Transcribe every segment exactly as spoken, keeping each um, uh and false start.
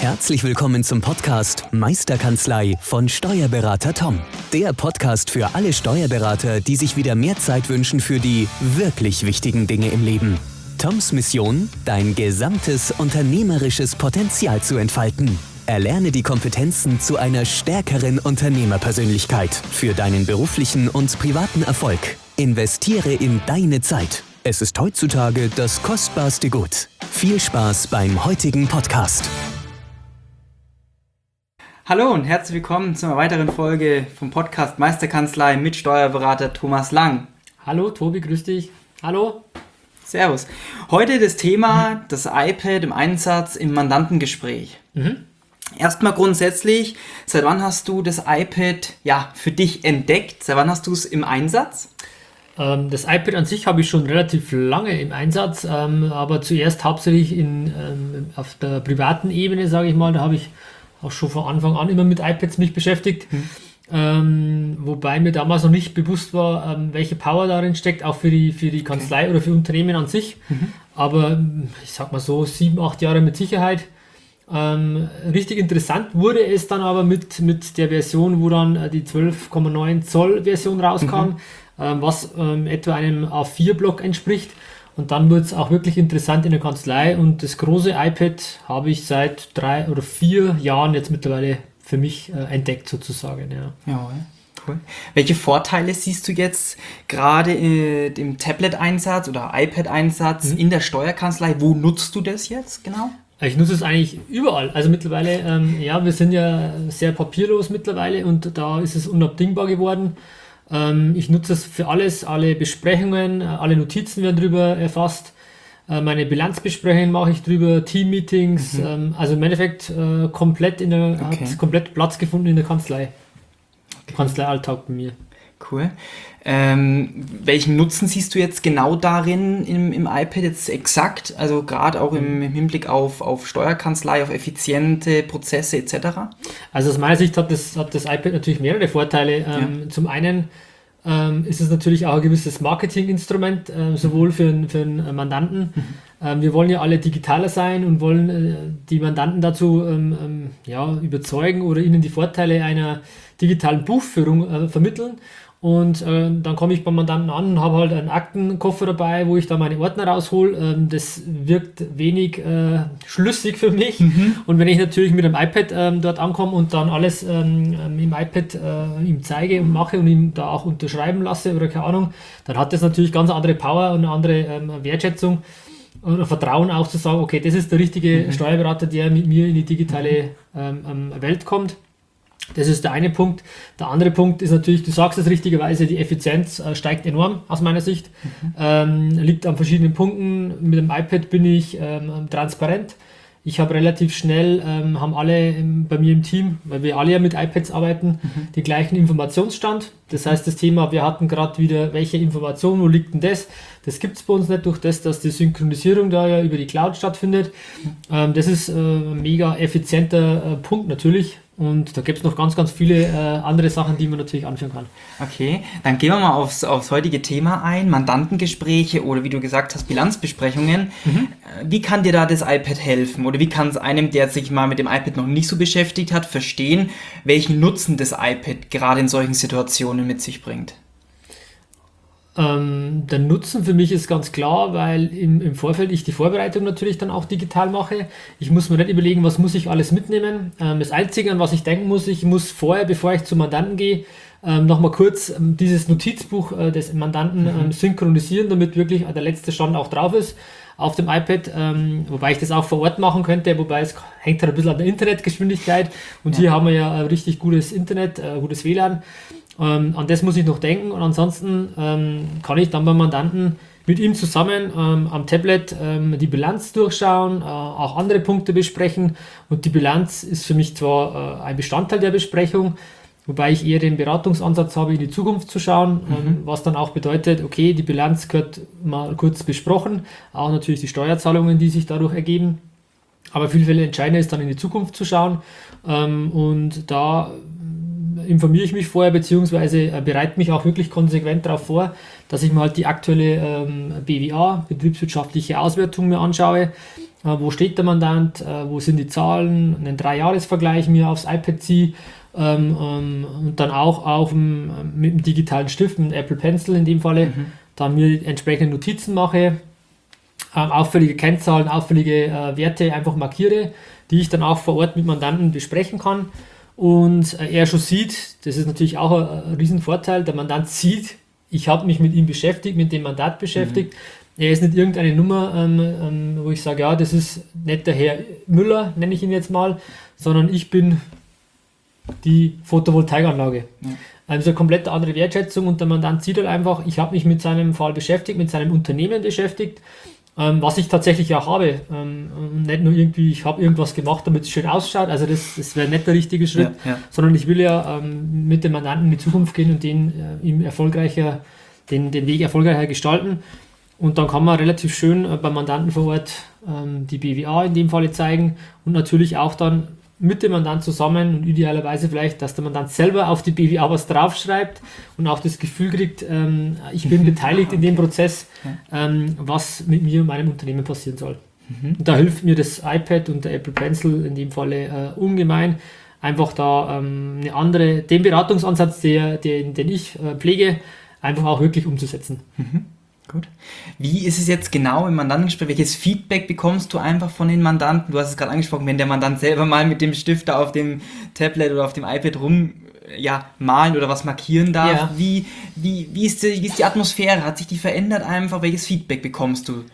Herzlich willkommen zum Podcast Meisterkanzlei von Steuerberater Tom. Der Podcast für alle Steuerberater, die sich wieder mehr Zeit wünschen für die wirklich wichtigen Dinge im Leben. Toms Mission, dein gesamtes unternehmerisches Potenzial zu entfalten. Erlerne die Kompetenzen zu einer stärkeren Unternehmerpersönlichkeit für deinen beruflichen und privaten Erfolg. Investiere in deine Zeit. Es ist heutzutage das kostbarste Gut. Viel Spaß beim heutigen Podcast. Hallo und herzlich willkommen zu einer weiteren Folge vom Podcast Meisterkanzlei mit Steuerberater Thomas Lang. Hallo Tobi, grüß dich. Hallo. Servus. Heute das Thema, mhm. das iPad im Einsatz im Mandantengespräch. Mhm. Erstmal grundsätzlich, seit wann hast du das iPad ja, für dich entdeckt? Seit wann hast du es im Einsatz? Ähm, das iPad an sich habe ich schon relativ lange im Einsatz, ähm, aber zuerst hauptsächlich in, ähm, auf der privaten Ebene, sage ich mal. Da habe ich auch schon von Anfang an immer mit iPads mich beschäftigt. Mhm. Ähm, wobei mir damals noch nicht bewusst war, ähm, welche Power darin steckt, auch für die, für die Kanzlei okay. oder für Unternehmen an sich. Mhm. Aber ich sag mal so, sieben, acht Jahre mit Sicherheit. Ähm, richtig interessant wurde es dann aber mit, mit der Version, wo dann äh, die zwölf Komma neun Zoll Version rauskam, mhm. ähm, was ähm, etwa einem A vier Block entspricht. Und dann wird es auch wirklich interessant in der Kanzlei. Und das große iPad habe ich seit drei oder vier Jahren jetzt mittlerweile für mich äh, entdeckt sozusagen. Ja. Ja, cool. Welche Vorteile siehst du jetzt gerade äh, im Tablet-Einsatz oder iPad-Einsatz mhm. in der Steuerkanzlei? Wo nutzt du das jetzt genau? Ich nutze es eigentlich überall. Also mittlerweile, ähm, ja, wir sind ja sehr papierlos mittlerweile und da ist es unabdingbar geworden. Ähm, ich nutze es für alles, alle Besprechungen, alle Notizen werden drüber erfasst. Äh, meine Bilanzbesprechungen mache ich drüber, Teammeetings, mhm. ähm, also im Endeffekt äh, komplett in der, okay. hat komplett Platz gefunden in der Kanzlei. Okay. Kanzleialltag bei mir. Cool. Ähm, welchen Nutzen siehst du jetzt genau darin im, im iPad jetzt exakt? Also gerade auch im, im Hinblick auf, auf Steuerkanzlei, auf effiziente Prozesse et cetera? Also aus meiner Sicht hat das, hat das iPad natürlich mehrere Vorteile. Ähm, ja. Zum einen ähm, ist es natürlich auch ein gewisses Marketinginstrument, äh, sowohl für, für einen Mandanten. Mhm. Ähm, wir wollen ja alle digitaler sein und wollen äh, die Mandanten dazu ähm, ähm, ja, überzeugen oder ihnen die Vorteile einer digitalen Buchführung äh, vermitteln. Und äh, dann komme ich beim Mandanten an und habe halt einen Aktenkoffer dabei, wo ich da meine Ordner raushole. Ähm, das wirkt wenig äh, schlüssig für mich. Mhm. Und wenn ich natürlich mit dem iPad ähm, dort ankomme und dann alles ähm, im iPad äh, ihm zeige und mache und ihm da auch unterschreiben lasse oder keine Ahnung, dann hat das natürlich ganz andere Power und eine andere ähm, Wertschätzung und Vertrauen auch zu sagen, okay, das ist der richtige mhm. Steuerberater, der mit mir in die digitale ähm, Welt kommt. Das ist der eine Punkt. Der andere Punkt ist natürlich, du sagst es richtigerweise, die Effizienz äh, steigt enorm aus meiner Sicht. Mhm. Ähm, liegt an verschiedenen Punkten. Mit dem iPad bin ich ähm, transparent. Ich habe relativ schnell, ähm, haben alle im, bei mir im Team, weil wir alle ja mit iPads arbeiten, mhm. den gleichen Informationsstand. Das heißt, das Thema, wir hatten gerade wieder, welche Information, wo liegt denn das? Das gibt es bei uns nicht durch das, dass die Synchronisierung da ja über die Cloud stattfindet. Mhm. Ähm, das ist äh, ein mega effizienter äh, Punkt natürlich. Und da gibt es noch ganz, ganz viele äh, andere Sachen, die man natürlich anführen kann. Okay, dann gehen wir mal aufs, aufs heutige Thema ein. Mandantengespräche oder wie du gesagt hast, Bilanzbesprechungen. Mhm. Wie kann dir da das iPad helfen? Oder wie kann es einem, der sich mal mit dem iPad noch nicht so beschäftigt hat, verstehen, welchen Nutzen das iPad gerade in solchen Situationen mit sich bringt? Ähm, der Nutzen für mich ist ganz klar, weil im, im Vorfeld ich die Vorbereitung natürlich dann auch digital mache. Ich muss mir nicht überlegen, was muss ich alles mitnehmen. Ähm, das Einzige, an was ich denken muss, ich muss vorher, bevor ich zum Mandanten gehe, ähm, nochmal kurz ähm, dieses Notizbuch äh, des Mandanten ähm, synchronisieren, damit wirklich der letzte Stand auch drauf ist auf dem iPad, ähm, wobei ich das auch vor Ort machen könnte, wobei es hängt halt ein bisschen an der Internetgeschwindigkeit und ja. hier haben wir ja ein richtig gutes Internet, äh, gutes W L A N. Ähm, an das muss ich noch denken und ansonsten ähm, kann ich dann beim Mandanten mit ihm zusammen ähm, am Tablet ähm, die Bilanz durchschauen, äh, auch andere Punkte besprechen und die Bilanz ist für mich zwar äh, ein Bestandteil der Besprechung, wobei ich eher den Beratungsansatz habe, in die Zukunft zu schauen, mhm. ähm, was dann auch bedeutet, okay, die Bilanz gehört mal kurz besprochen, auch natürlich die Steuerzahlungen, die sich dadurch ergeben, aber viel, viel entscheidender ist dann in die Zukunft zu schauen ähm, und da informiere ich mich vorher, beziehungsweise äh, bereite mich auch wirklich konsequent darauf vor, dass ich mir halt die aktuelle ähm, B W A, betriebswirtschaftliche Auswertung, mir anschaue, äh, wo steht der Mandant, äh, wo sind die Zahlen, einen Drei-Jahres-Vergleich mir aufs iPad ziehe ähm, ähm, und dann auch auf dem, mit dem digitalen Stift, mit dem Apple Pencil in dem Falle, mhm. dann mir entsprechende Notizen mache, ähm, auffällige Kennzahlen, auffällige äh, Werte einfach markiere, die ich dann auch vor Ort mit Mandanten besprechen kann. Und äh, er schon sieht, das ist natürlich auch ein, ein Riesenvorteil, der Mandant sieht, ich habe mich mit ihm beschäftigt, mit dem Mandat beschäftigt. Mhm. Er ist nicht irgendeine Nummer, ähm, ähm, wo ich sage, ja, das ist nicht der Herr Müller, nenne ich ihn jetzt mal, sondern ich bin die Photovoltaikanlage. Ja. Also eine komplett andere Wertschätzung und der Mandant sieht halt einfach, ich habe mich mit seinem Fall beschäftigt, mit seinem Unternehmen beschäftigt, ähm, was ich tatsächlich auch habe. Ähm, nicht nur irgendwie, ich habe irgendwas gemacht, damit es schön ausschaut, also das, das wäre nicht der richtige Schritt, ja, ja. sondern ich will ja ähm, mit dem Mandanten in die Zukunft gehen und den, äh, ihm erfolgreicher, den, den Weg erfolgreicher gestalten. Und dann kann man relativ schön äh, beim Mandanten vor Ort ähm, die B W A in dem Falle zeigen und natürlich auch dann mit dem Mandant zusammen und idealerweise vielleicht, dass der Mandant selber auf die B W A was draufschreibt und auch das Gefühl kriegt, ähm, ich bin beteiligt okay. in dem Prozess, ähm, was mit mir und meinem Unternehmen passieren soll. Mhm. Und da hilft mir das iPad und der Apple Pencil in dem Falle äh, ungemein, einfach da ähm, eine andere, den Beratungsansatz, der, den, den ich äh, pflege, einfach auch wirklich umzusetzen. Mhm. Gut. Wie ist es jetzt genau im Mandantengespräch? Welches Feedback bekommst du einfach von den Mandanten? Du hast es gerade angesprochen, wenn der Mandant selber mal mit dem Stift da auf dem Tablet oder auf dem iPad rum ja, malen oder was markieren darf. Ja. Wie, wie, wie, ist die, wie ist die Atmosphäre? Hat sich die verändert einfach? Welches Feedback bekommst du?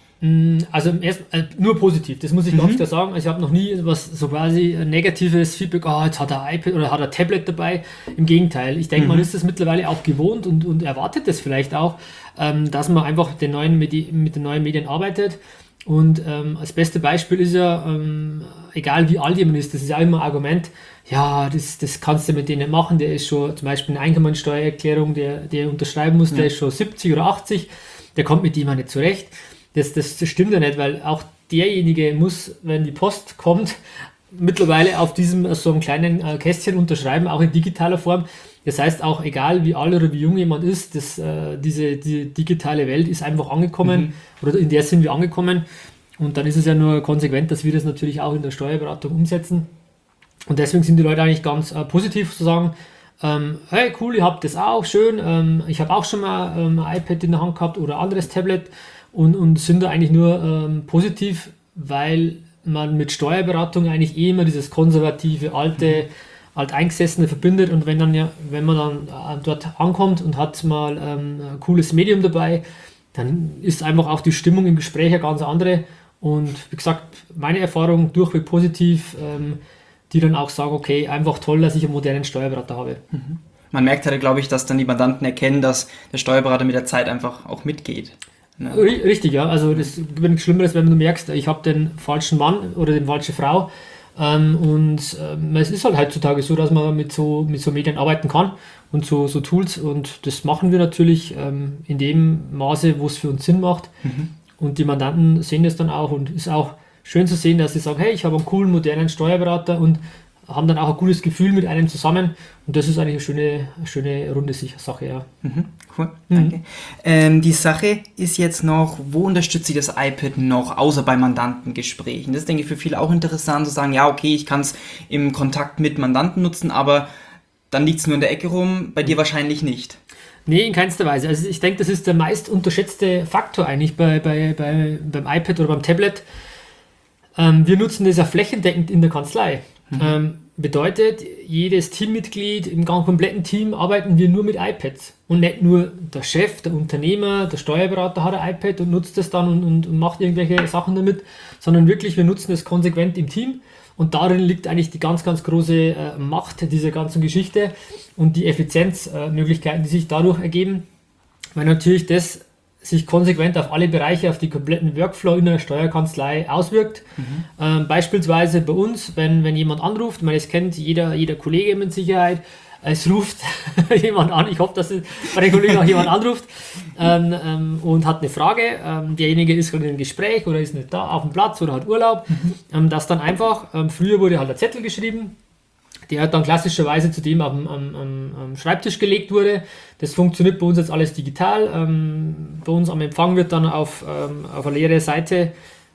Also erst, äh, nur positiv, das muss ich mhm. ganz klar sagen. Ich habe noch nie was so quasi negatives Feedback, oh, jetzt hat er ein iPad oder hat er ein Tablet dabei. Im Gegenteil, ich denke, mhm. man ist das mittlerweile auch gewohnt und, und erwartet das vielleicht auch, ähm, dass man einfach den neuen Medi- mit den neuen Medien arbeitet. Und ähm, das beste Beispiel ist ja, ähm, egal wie alt jemand ist, das ist ja immer ein Argument, ja, das, das kannst du mit denen machen, der ist schon zum Beispiel eine Einkommensteuererklärung, der, der unterschreiben muss, ja. der ist schon siebzig oder achtzig, der kommt mit dem auch nicht zurecht. Das, das, das stimmt ja nicht, weil auch derjenige muss, wenn die Post kommt, mittlerweile auf diesem so einem kleinen äh, Kästchen unterschreiben, auch in digitaler Form. Das heißt auch, egal wie alt oder wie jung jemand ist, das, äh, diese die digitale Welt ist einfach angekommen mhm. oder in der sind wir angekommen. Und dann ist es ja nur konsequent, dass wir das natürlich auch in der Steuerberatung umsetzen. Und deswegen sind die Leute eigentlich ganz äh, positiv zu sagen, ähm, hey cool, ihr habt das auch, schön, ähm, ich habe auch schon mal ähm, ein iPad in der Hand gehabt oder ein anderes Tablet. Und, und sind da eigentlich nur ähm, positiv, weil man mit Steuerberatung eigentlich eh immer dieses konservative, alte, mhm. alteingesessene verbindet. Und wenn dann ja, wenn man dann äh, dort ankommt und hat mal ähm, ein cooles Medium dabei, dann ist einfach auch die Stimmung im Gespräch eine ganz andere. Und wie gesagt, meine Erfahrung durchweg positiv, ähm, die dann auch sagen, okay, einfach toll, dass ich einen modernen Steuerberater habe. Mhm. Man merkt halt, glaube ich, dass dann die Mandanten erkennen, dass der Steuerberater mit der Zeit einfach auch mitgeht. Ja. Richtig, ja. Also das ist nichts Schlimmeres, wenn du merkst, ich habe den falschen Mann oder die falsche Frau. Ähm, und ähm, es ist halt heutzutage so, dass man mit so, mit so Medien arbeiten kann und so, so Tools. Und das machen wir natürlich ähm, in dem Maße, wo es für uns Sinn macht. Mhm. Und die Mandanten sehen das dann auch. Und es ist auch schön zu sehen, dass sie sagen, hey, ich habe einen coolen, modernen Steuerberater und haben dann auch ein gutes Gefühl mit einem zusammen. Und das ist eigentlich eine schöne, schöne runde Sache, ja. Mhm, cool, danke. Mhm. Ähm, die Sache ist jetzt noch, wo unterstützt sich das iPad noch, außer bei Mandantengesprächen? Das ist, denke ich, für viele auch interessant, zu sagen, ja, okay, ich kann es im Kontakt mit Mandanten nutzen, aber dann liegt es nur in der Ecke rum, bei dir wahrscheinlich nicht. Nee, in keinster Weise. Also ich denke, das ist der meist unterschätzte Faktor eigentlich bei, bei, bei, beim iPad oder beim Tablet. Ähm, wir nutzen das ja flächendeckend in der Kanzlei. Mhm. Ähm, bedeutet, jedes Teammitglied, im ganz kompletten Team arbeiten wir nur mit iPads. Und nicht nur der Chef, der Unternehmer, der Steuerberater hat ein iPad und nutzt das dann und, und, und macht irgendwelche Sachen damit, sondern wirklich, wir nutzen es konsequent im Team. Und darin liegt eigentlich die ganz, ganz große äh, Macht dieser ganzen Geschichte und die Effizienzmöglichkeiten, äh, die sich dadurch ergeben, weil natürlich das sich konsequent auf alle Bereiche, auf die kompletten Workflow in einer Steuerkanzlei auswirkt. Mhm. Ähm, beispielsweise bei uns, wenn, wenn jemand anruft, man es kennt jeder, jeder Kollege mit Sicherheit, es ruft jemand an, ich hoffe, dass es bei den Kollegen auch jemand anruft ähm, ähm, und hat eine Frage, ähm, derjenige ist gerade in einem Gespräch oder ist nicht da auf dem Platz oder hat Urlaub, mhm. ähm, dass dann einfach, ähm, früher wurde halt ein Zettel geschrieben, der hat dann klassischerweise zu dem am, am, am Schreibtisch gelegt wurde. Das funktioniert bei uns jetzt alles digital. Ähm, bei uns am Empfang wird dann auf, ähm, auf eine leere Seite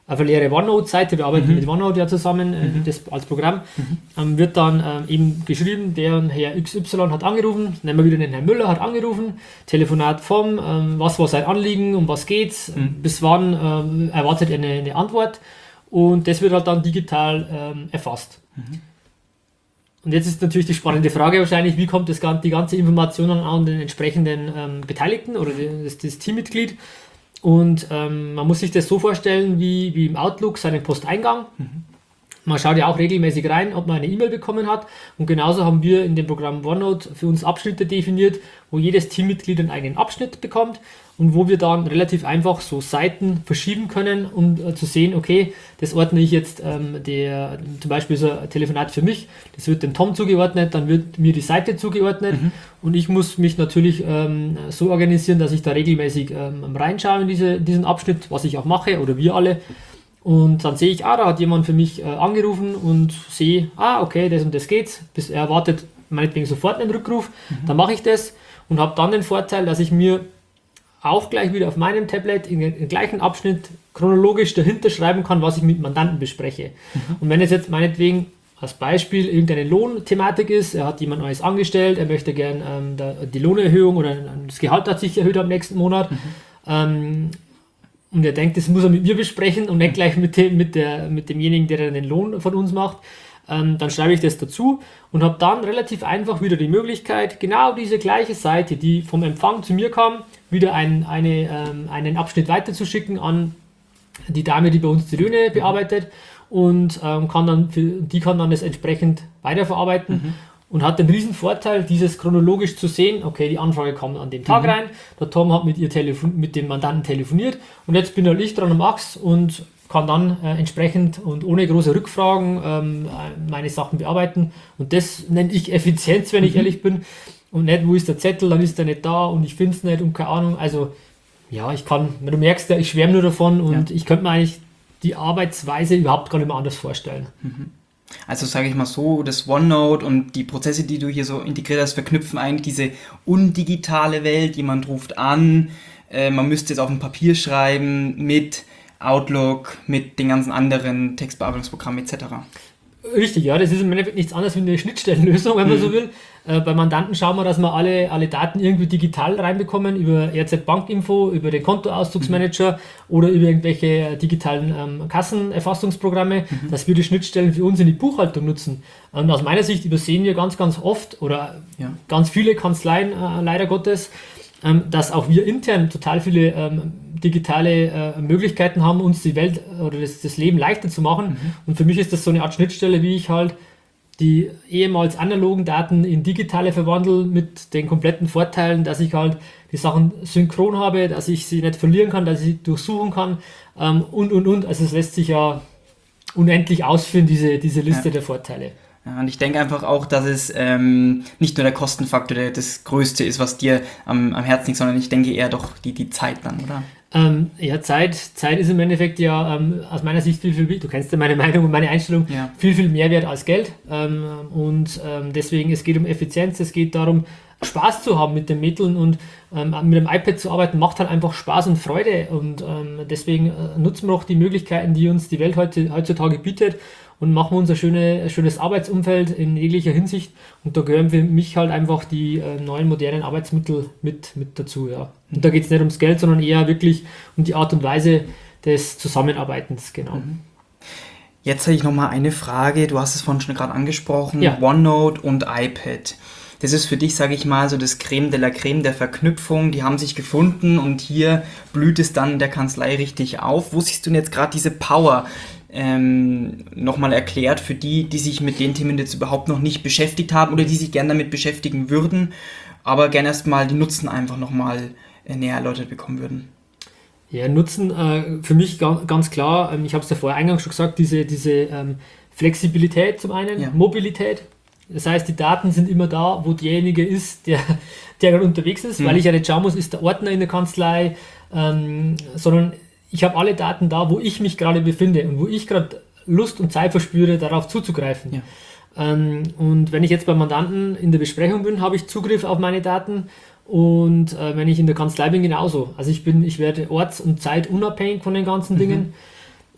auf eine leere OneNote-Seite, wir arbeiten mhm. mit OneNote ja zusammen, äh, mhm. das als Programm, mhm. ähm, wird dann ähm, eben geschrieben, der Herr X Y hat angerufen, nehmen wir wieder den Herrn Müller, hat angerufen, Telefonat vom, ähm, was war sein Anliegen, um was geht's, mhm. bis wann ähm, erwartet er eine, eine Antwort und das wird halt dann digital ähm, erfasst. Mhm. Und jetzt ist natürlich die spannende Frage wahrscheinlich, wie kommt das, die ganze Information an den entsprechenden ähm, Beteiligten oder das, das Teammitglied. Und ähm, man muss sich das so vorstellen, wie, wie im Outlook seinen Posteingang. Mhm. Man schaut ja auch regelmäßig rein, ob man eine E-Mail bekommen hat. Und genauso haben wir in dem Programm OneNote für uns Abschnitte definiert, wo jedes Teammitglied einen eigenen Abschnitt bekommt und wo wir dann relativ einfach so Seiten verschieben können, um äh, zu sehen, okay, das ordne ich jetzt, ähm, der, zum Beispiel so ein Telefonat für mich, das wird dem Tom zugeordnet, dann wird mir die Seite zugeordnet mhm. und ich muss mich natürlich ähm, so organisieren, dass ich da regelmäßig ähm, reinschaue in diese, diesen Abschnitt, was ich auch mache oder wir alle. Und dann sehe ich, ah, da hat jemand für mich äh, angerufen und sehe, ah, okay, das und das geht's, bis er erwartet meinetwegen sofort einen Rückruf, mhm. dann mache ich das und habe dann den Vorteil, dass ich mir auch gleich wieder auf meinem Tablet in den gleichen Abschnitt chronologisch dahinter schreiben kann, was ich mit Mandanten bespreche. Mhm. Und wenn es jetzt meinetwegen als Beispiel irgendeine Lohnthematik ist, er hat jemand Neues angestellt, er möchte gern ähm, da, die Lohnerhöhung oder das Gehalt hat sich erhöht am nächsten Monat, mhm. ähm, und er denkt, das muss er mit mir besprechen und nicht gleich mit, dem, mit, der, mit demjenigen, der dann den Lohn von uns macht, ähm, dann schreibe ich das dazu und habe dann relativ einfach wieder die Möglichkeit, genau diese gleiche Seite, die vom Empfang zu mir kam, wieder ein, eine, ähm, einen Abschnitt weiterzuschicken an die Dame, die bei uns die Löhne bearbeitet und ähm, kann dann für, die kann dann das entsprechend weiterverarbeiten. Mhm. Und hat den riesen Vorteil, dieses chronologisch zu sehen, okay, die Anfrage kam an dem Tag mhm. rein, der Tom hat mit, ihr telefon- mit dem Mandanten telefoniert und jetzt bin halt ich dran am Achs und kann dann äh, entsprechend und ohne große Rückfragen ähm, meine Sachen bearbeiten und das nenne ich Effizienz, wenn mhm. ich ehrlich bin und nicht, wo ist der Zettel, dann ist der nicht da und ich finde es nicht und keine Ahnung, also ja, ich kann, du merkst ja, ich schwärme nur davon und ja. ich könnte mir eigentlich die Arbeitsweise überhaupt gar nicht mehr anders vorstellen. Mhm. Also sage ich mal so, das OneNote und die Prozesse, die du hier so integriert hast, verknüpfen eigentlich diese undigitale Welt. Jemand ruft an, äh, man müsste es auf dem Papier schreiben mit Outlook, mit den ganzen anderen Textbearbeitungsprogrammen et cetera. Richtig, ja, das ist im Endeffekt nichts anderes wie eine Schnittstellenlösung, wenn man mhm. so will. Äh, bei Mandanten schauen wir, dass wir alle, alle Daten irgendwie digital reinbekommen, über R Z Bankinfo, über den Kontoauszugsmanager mhm. oder über irgendwelche digitalen ähm, Kassenerfassungsprogramme, mhm. dass wir die Schnittstellen für uns in die Buchhaltung nutzen. Und aus meiner Sicht übersehen wir ganz, ganz oft oder ja. ganz viele Kanzleien, äh, leider Gottes, ähm, dass auch wir intern total viele ähm, digitale äh, Möglichkeiten haben, uns die Welt oder das, das Leben leichter zu machen. Mhm. Und für mich ist das so eine Art Schnittstelle, wie ich halt die ehemals analogen Daten in digitale verwandle mit den kompletten Vorteilen, dass ich halt die Sachen synchron habe, dass ich sie nicht verlieren kann, dass ich sie durchsuchen kann ähm, und, und, und. Also es lässt sich ja unendlich ausführen, diese, diese Liste ja. der Vorteile. Ja, und ich denke einfach auch, dass es ähm, nicht nur der Kostenfaktor, der das Größte ist, was dir am, am Herzen liegt, sondern ich denke eher doch die, die Zeit dann, oder? Ähm, ja, Zeit, Zeit ist im Endeffekt ja ähm, aus meiner Sicht viel, viel, du kennst ja meine Meinung und meine Einstellung, ja. viel, viel mehr wert als Geld. Ähm, und ähm, deswegen, es geht um Effizienz, es geht darum, Spaß zu haben mit den Mitteln und ähm, mit dem iPad zu arbeiten, macht halt einfach Spaß und Freude. Und ähm, deswegen äh, nutzen wir auch die Möglichkeiten, die uns die Welt heute, heutzutage bietet und machen uns ein, schöne, ein schönes Arbeitsumfeld in jeglicher Hinsicht. Und da gehören für mich halt einfach die äh, neuen modernen Arbeitsmittel mit, mit dazu. Ja. Und da geht es nicht ums Geld, sondern eher wirklich um die Art und Weise des Zusammenarbeitens. Genau. Jetzt habe ich nochmal eine Frage. Du hast es vorhin schon gerade angesprochen. Ja. OneNote und iPad. Das ist für dich, sage ich mal, so das Creme de la Creme der Verknüpfung. Die haben sich gefunden und hier blüht es dann in der Kanzlei richtig auf. Wo siehst du denn jetzt gerade diese Power ähm, nochmal erklärt für die, die sich mit den Themen jetzt überhaupt noch nicht beschäftigt haben oder die sich gerne damit beschäftigen würden, aber gerne erstmal die Nutzen einfach nochmal äh, näher erläutert bekommen würden? Ja, Nutzen äh, für mich ga- ganz klar, ähm, ich habe es ja vorher eingangs schon gesagt, diese, diese ähm, Flexibilität zum einen, ja. Mobilität. Das heißt, die Daten sind immer da, wo derjenige ist, der, der gerade unterwegs ist, mhm. weil ich ja nicht schauen muss, ist der Ordner in der Kanzlei, ähm, sondern ich habe alle Daten da, wo ich mich gerade befinde und wo ich gerade Lust und Zeit verspüre, darauf zuzugreifen. Ja. Ähm, und wenn ich jetzt beim Mandanten in der Besprechung bin, habe ich Zugriff auf meine Daten und äh, wenn ich in der Kanzlei bin, genauso. Also ich bin, ich werde orts- und zeitunabhängig von den ganzen mhm. Dingen.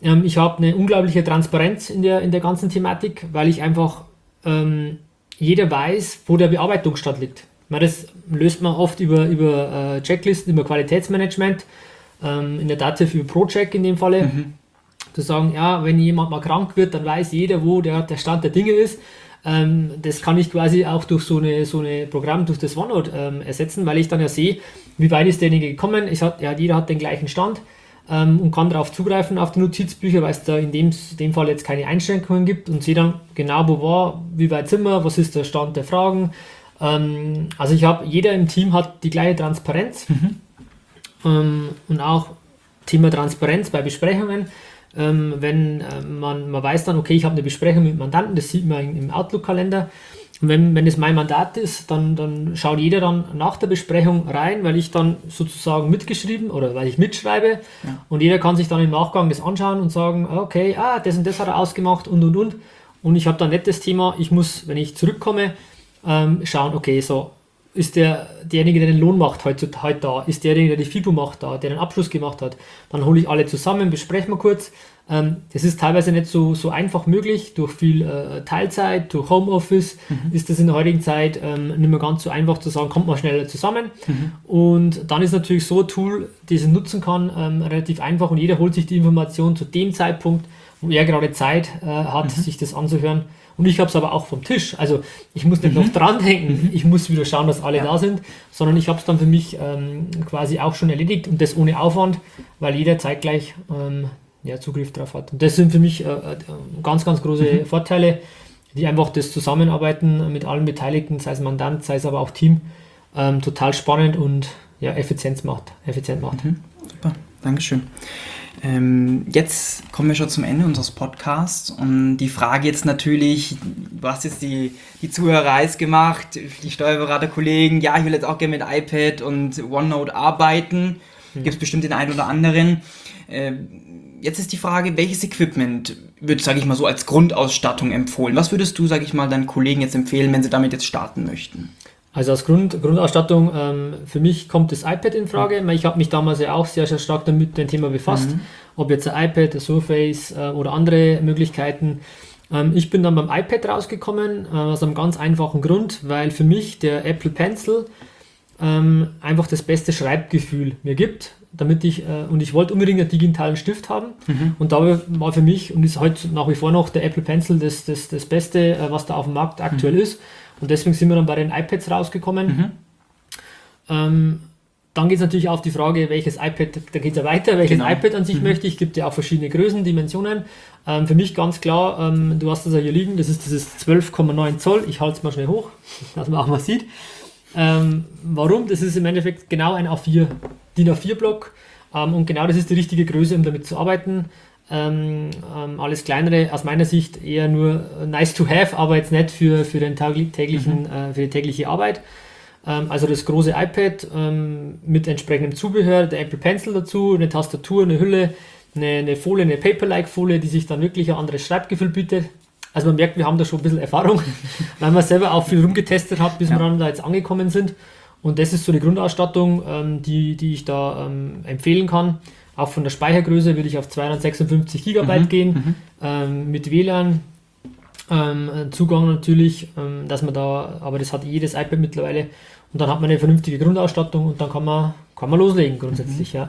Ähm, ich habe eine unglaubliche Transparenz in der, in der ganzen Thematik, weil ich einfach ähm, jeder weiß, wo der Bearbeitungsstand liegt. Das löst man oft über, über äh, Checklisten, über Qualitätsmanagement, ähm, in der Dativ über ProCheck in dem Falle. Mhm. Zu sagen, ja, wenn jemand mal krank wird, dann weiß jeder, wo der, der Stand der Dinge ist. Ähm, das kann ich quasi auch durch so eine, so eine Programm, durch das OneNote ähm, ersetzen, weil ich dann ja sehe, wie weit ist derjenige gekommen. Ich hat, ja, jeder hat den gleichen Stand ähm, und kann darauf zugreifen auf die Notizbücher, weil es da in dem, dem Fall jetzt keine Einschränkungen gibt und sehe dann genau, wo war, wie weit sind wir, was ist der Stand der Fragen. Ähm, also ich habe, jeder im Team hat die gleiche Transparenz mhm. ähm, und auch Thema Transparenz bei Besprechungen. Ähm, wenn äh, man, man weiß dann, okay, ich habe eine Besprechung mit Mandanten, das sieht man im Outlook-Kalender. Und wenn, wenn es mein Mandat ist, dann, dann schaut jeder dann nach der Besprechung rein, weil ich dann sozusagen mitgeschrieben oder weil ich mitschreibe ja. und jeder kann sich dann im Nachgang das anschauen und sagen, okay, ah, das und das hat er ausgemacht und und und. Und ich habe dann nicht das Thema, ich muss, wenn ich zurückkomme, Ähm, schauen, okay, so ist der, derjenige, der den Lohn macht, heute, heute da, ist derjenige, der die FIBO macht, da, der den Abschluss gemacht hat, dann hole ich alle zusammen, besprechen wir kurz. Ähm, das ist teilweise nicht so, so einfach möglich, durch viel äh, Teilzeit, durch Homeoffice mhm. ist das in der heutigen Zeit ähm, nicht mehr ganz so einfach zu sagen, kommt man schneller zusammen. Mhm. Und dann ist natürlich so ein Tool, das ich nutzen kann, ähm, relativ einfach und jeder holt sich die Information zu dem Zeitpunkt, wo er gerade Zeit äh, hat, mhm. sich das anzuhören. Und ich habe es aber auch vom Tisch. Also ich muss nicht mhm. noch dran denken, mhm. ich muss wieder schauen, dass alle ja. da sind, sondern ich habe es dann für mich ähm, quasi auch schon erledigt und das ohne Aufwand, weil jeder zeitgleich ähm, ja, Zugriff drauf hat. Und das sind für mich äh, ganz, ganz große mhm. Vorteile, die einfach das Zusammenarbeiten mit allen Beteiligten, sei es Mandant, sei es aber auch Team, ähm, total spannend und ja, Effizienz macht, effizient macht. Mhm. Super, Dankeschön. Ähm, jetzt kommen wir schon zum Ende unseres Podcasts und die Frage jetzt natürlich, du hast jetzt die, die Zuhörer heiß gemacht, die Steuerberaterkollegen, ja, ich will jetzt auch gerne mit iPad und OneNote arbeiten, mhm. gibt es bestimmt den einen oder anderen. Ähm, jetzt ist die Frage, welches Equipment wird, sage ich mal so, als Grundausstattung empfohlen? Was würdest du, sage ich mal, deinen Kollegen jetzt empfehlen, wenn sie damit jetzt starten möchten? Also als Grund, Grundausstattung, ähm, für mich kommt das iPad in Frage. Mhm. Ich habe mich damals ja auch sehr, sehr stark damit mit dem Thema befasst. Mhm. Ob jetzt ein iPad, ein Surface äh, oder andere Möglichkeiten. Ähm, ich bin dann beim iPad rausgekommen, äh, aus einem ganz einfachen Grund, weil für mich der Apple Pencil ähm, einfach das beste Schreibgefühl mir gibt. Damit ich, äh, und ich wollte unbedingt einen digitalen Stift haben. Mhm. Und da war für mich und ist heute nach wie vor noch der Apple Pencil das, das, das Beste, äh, was da auf dem Markt aktuell mhm. ist. Und deswegen sind wir dann bei den iPads rausgekommen. Mhm. Ähm, dann geht es natürlich auf die Frage, welches iPad, da geht es ja weiter, welches genau. iPad an sich mhm. möchte ich. Es gibt ja auch verschiedene Größen, Dimensionen. Ähm, für mich ganz klar, ähm, du hast das ja hier liegen, das ist dieses zwölf Komma neun Zoll. Ich halte es mal schnell hoch, dass man auch mal sieht. Ähm, warum? Das ist im Endeffekt genau ein A vier, D I N A vier Block. Ähm, und genau das ist die richtige Größe, um damit zu arbeiten. Ähm, ähm, alles kleinere aus meiner Sicht eher nur nice to have, aber jetzt nicht für, für, den täglichen, mhm. äh, für die tägliche Arbeit. Ähm, also das große iPad ähm, mit entsprechendem Zubehör, der Apple Pencil dazu, eine Tastatur, eine Hülle, eine, eine Folie, eine Paper-like-Folie, die sich dann wirklich ein anderes Schreibgefühl bietet. Also man merkt, wir haben da schon ein bisschen Erfahrung, weil man selber auch viel rumgetestet hat, bis ja. wir dann da jetzt angekommen sind. Und das ist so die Grundausstattung, ähm, die, die ich da ähm, empfehlen kann. Auch von der Speichergröße würde ich auf zweihundertsechsundfünfzig Gigabyte mhm, gehen, mhm. Ähm, mit W L A N, ähm, Zugang natürlich, ähm, dass man da, aber das hat jedes iPad mittlerweile und dann hat man eine vernünftige Grundausstattung und dann kann man, kann man loslegen grundsätzlich, mhm. ja.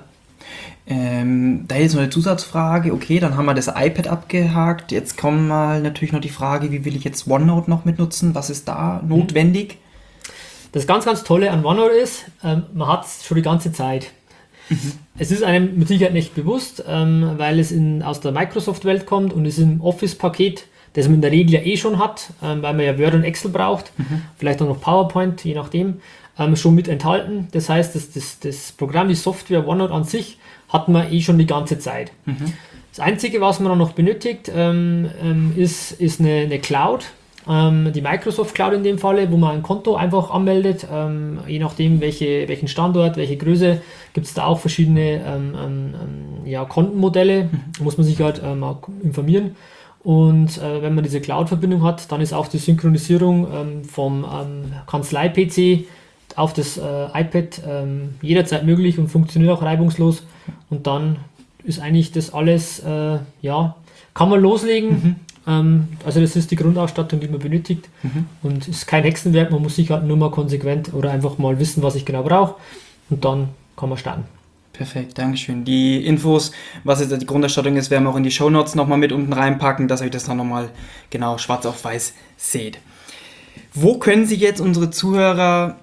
Ähm, da ist noch eine Zusatzfrage, okay, dann haben wir das iPad abgehakt, jetzt kommt mal natürlich noch die Frage, wie will ich jetzt OneNote noch mitnutzen, was ist da notwendig? Das ganz, ganz Tolle an OneNote ist, ähm, man hat es schon die ganze Zeit. Mhm. Es ist einem mit Sicherheit nicht bewusst, ähm, weil es in, aus der Microsoft-Welt kommt und ist im Office-Paket, das man in der Regel ja eh schon hat, ähm, weil man ja Word und Excel braucht, mhm. vielleicht auch noch PowerPoint, je nachdem, ähm, schon mit enthalten. Das heißt, das, das, das Programm, die Software OneNote an sich, hat man eh schon die ganze Zeit. Mhm. Das Einzige, was man dann noch benötigt, ähm, ähm, ist, ist eine, eine Cloud. Die Microsoft Cloud in dem Falle, wo man ein Konto einfach anmeldet, ähm, je nachdem welche, welchen Standort, welche Größe, gibt es da auch verschiedene ähm, ähm, ja, Kontenmodelle, mhm. muss man sich halt ähm, informieren und äh, wenn man diese Cloud-Verbindung hat, dann ist auch die Synchronisierung ähm, vom ähm, Kanzlei-P C auf das äh, iPad ähm, jederzeit möglich und funktioniert auch reibungslos und dann ist eigentlich das alles, äh, ja, kann man loslegen. Mhm. Ähm, also das ist die Grundausstattung, die man benötigt. Mhm. Und ist kein Hexenwerk, man muss sich halt nur mal konsequent oder einfach mal wissen, was ich genau brauche. Und dann kann man starten. Perfekt, Dankeschön. Die Infos, was jetzt die Grundausstattung ist, werden wir auch in die Shownotes nochmal mit unten reinpacken, dass ihr das dann nochmal genau schwarz auf weiß seht. Wo können sich jetzt unsere Zuhörer,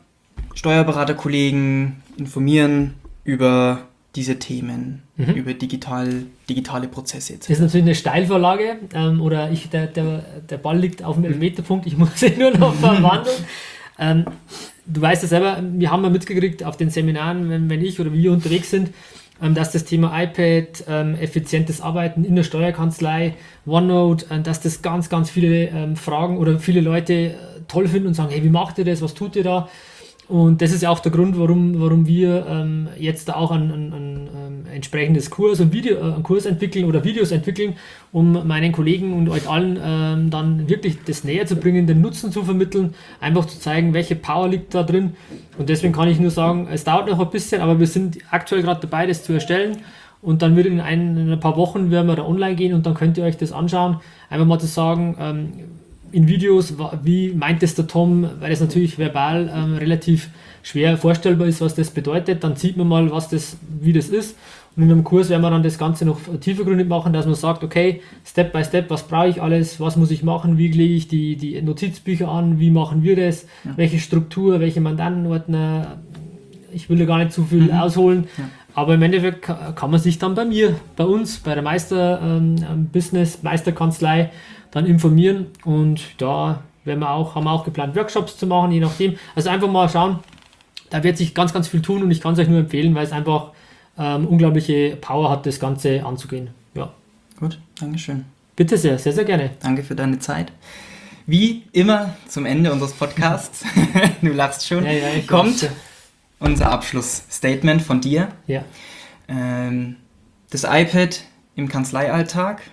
Steuerberaterkollegen informieren über diese Themen, mhm. über digital, digitale Prozesse jetzt? Das ist natürlich eine Steilvorlage ähm, oder ich, der, der, der Ball liegt auf dem Elfmeterpunkt, ich muss ihn nur noch verwandeln. ähm, Du weißt ja selber, wir haben ja mitgekriegt auf den Seminaren, wenn, wenn ich oder wir unterwegs sind, ähm, dass das Thema iPad, ähm, effizientes Arbeiten in der Steuerkanzlei, OneNote, äh, dass das ganz, ganz viele ähm, Fragen oder viele Leute äh, toll finden und sagen, hey, wie macht ihr das, was tut ihr da? Und das ist ja auch der Grund, warum, warum wir ähm, jetzt da auch ein, ein, ein, ein entsprechendes Kurs und Video, äh, einen Kurs entwickeln oder Videos entwickeln, um meinen Kollegen und euch allen ähm, dann wirklich das näher zu bringen, den Nutzen zu vermitteln, einfach zu zeigen, welche Power liegt da drin. Und deswegen kann ich nur sagen, es dauert noch ein bisschen, aber wir sind aktuell gerade dabei, das zu erstellen. Und dann wird in ein, in ein paar Wochen werden wir da online gehen und dann könnt ihr euch das anschauen. Einfach mal zu sagen, ähm, in Videos, wie meint es der Tom, weil es natürlich verbal ähm, relativ schwer vorstellbar ist, was das bedeutet, dann sieht man mal, was das, wie das ist. Und in einem Kurs werden wir dann das Ganze noch tiefergründig machen, dass man sagt, okay, Step by Step, was brauche ich alles, was muss ich machen, wie lege ich die, die Notizbücher an, wie machen wir das, ja. welche Struktur, welche Mandantenordner, ich will da gar nicht zu viel mhm. ausholen, ja. aber im Endeffekt kann man sich dann bei mir, bei uns, bei der Meister ähm, Business, Meisterkanzlei dann informieren und da werden wir auch, haben wir auch geplant, Workshops zu machen, je nachdem. Also einfach mal schauen, da wird sich ganz, ganz viel tun und ich kann es euch nur empfehlen, weil es einfach ähm, unglaubliche Power hat, das Ganze anzugehen. Ja. Gut, Dankeschön. Bitte sehr, sehr, sehr gerne. Danke für deine Zeit. Wie immer zum Ende unseres Podcasts, du lachst schon, ja, ja, kommt unser Abschlussstatement von dir. Ja. Ähm, das iPad im Kanzleialltag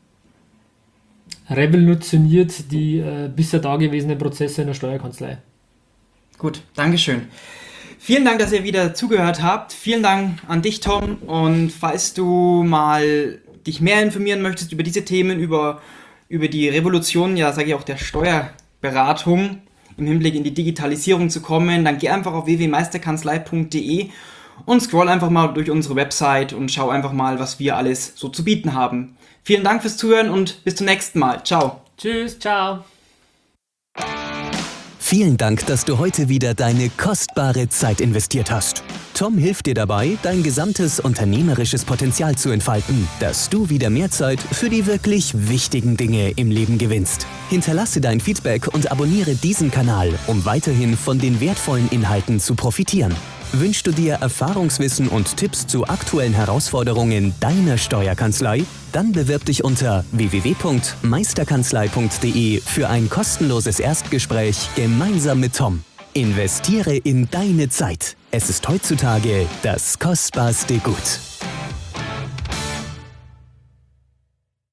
revolutioniert die äh, bisher dagewesenen Prozesse in der Steuerkanzlei. Gut, Dankeschön. Vielen Dank, dass ihr wieder zugehört habt. Vielen Dank an dich, Tom. Und falls du mal dich mehr informieren möchtest über diese Themen, über, über die Revolution, ja, sage ich auch, der Steuerberatung im Hinblick in die Digitalisierung zu kommen, dann geh einfach auf w w w punkt meisterkanzlei punkt d e und scroll einfach mal durch unsere Website und schau einfach mal, was wir alles so zu bieten haben. Vielen Dank fürs Zuhören und bis zum nächsten Mal. Ciao. Tschüss, ciao. Vielen Dank, dass du heute wieder deine kostbare Zeit investiert hast. Tom hilft dir dabei, dein gesamtes unternehmerisches Potenzial zu entfalten, dass du wieder mehr Zeit für die wirklich wichtigen Dinge im Leben gewinnst. Hinterlasse dein Feedback und abonniere diesen Kanal, um weiterhin von den wertvollen Inhalten zu profitieren. Wünschst du dir Erfahrungswissen und Tipps zu aktuellen Herausforderungen deiner Steuerkanzlei? Dann bewirb dich unter w w w punkt meisterkanzlei punkt d e für ein kostenloses Erstgespräch gemeinsam mit Tom. Investiere in deine Zeit. Es ist heutzutage das kostbarste Gut.